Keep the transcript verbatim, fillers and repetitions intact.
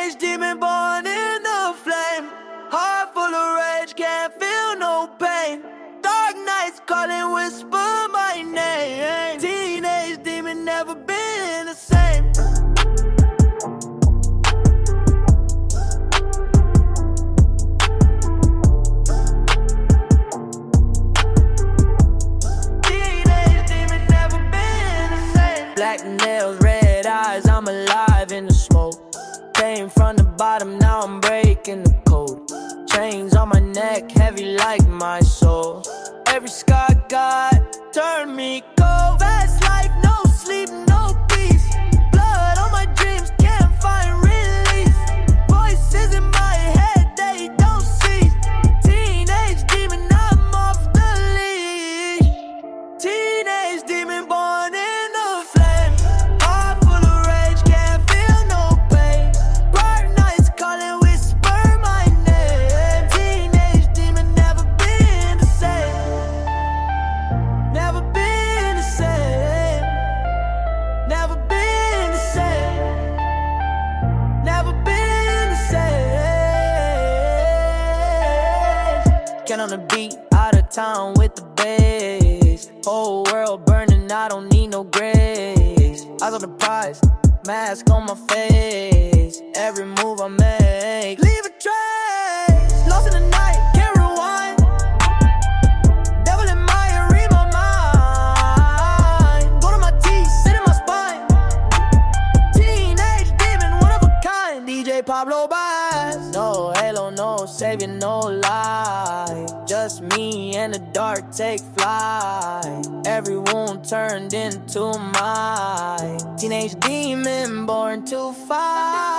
Teenage demon born in the flame. Heart full of rage, can't feel no pain. Dark nights calling, whisper my name. Teenage demon, never been the same. Teenage demon, never been the same. Black nails, red eyes, I'm alive in the smoke. Came from the bottom, now I'm breaking the code. Chains on my neck, heavy like my soul. Every scar God turned me cold. Fast life, no sleep, no peace. Blood on my dreams, can't find release. Voices in my head, they don't cease. Teenage demon, I'm off the leash. Teenage demon born in the flame. Heart full of rage, can't feel no pain. Bright nights calling, whisper my name. Teenage demon, never been the same. Never been the same. Never been the same. Never been the same. Get on the beat, out of town with the bass. Whole world burning, I don't need no grace. Eyes on the prize, mask on my face. Every move I make, leave a trace. Lost in the night, can't rewind. Devil in my read my mind. Go to my teeth, sit in my spine. Teenage demon, one of a kind. D J Pablo Bass. No halo, no savior, no lie. Just me and the dark take flight. Every wound turned into mine. Teenage demon born to fight.